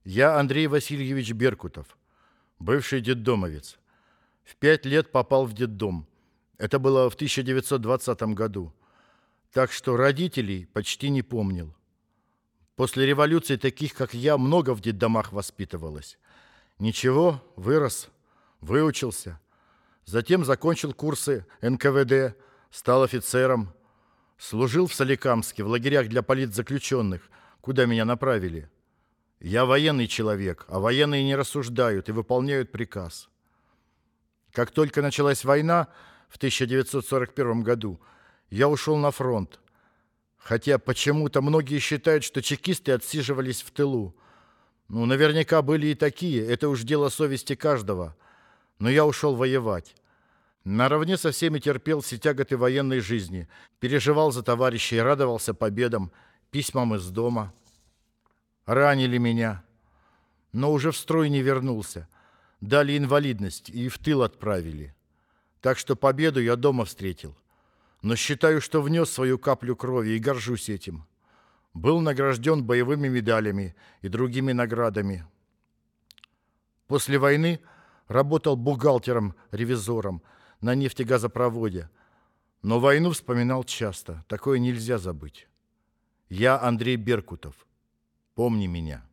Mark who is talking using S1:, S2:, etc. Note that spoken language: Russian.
S1: Я Андрей Васильевич Беркутов, бывший детдомовец. В 5 лет попал в детдом. Это было в 1920 году. Так что родителей почти не помнил. После революции таких, как я, много в детдомах воспитывалось. Ничего, вырос, выучился. Затем закончил курсы НКВД, стал офицером. Служил в Соликамске, в лагерях для политзаключенных, куда меня направили. Я военный человек, а военные не рассуждают и выполняют приказ. Как только началась война в 1941 году, я ушел на фронт. Хотя почему-то многие считают, что чекисты отсиживались в тылу. Наверняка были и такие, это уж дело совести каждого. Но я ушел воевать. Наравне со всеми терпел все тяготы военной жизни, переживал за товарищей, радовался победам, письмам из дома. Ранили меня, но уже в строй не вернулся. Дали инвалидность и в тыл отправили. Так что победу я дома встретил. Но считаю, что внес свою каплю крови и горжусь этим. Был награжден боевыми медалями и другими наградами. После войны работал бухгалтером-ревизором на нефтегазопроводе. Но войну вспоминал часто. Такое нельзя забыть. Я Андрей Беркутов. Помни меня.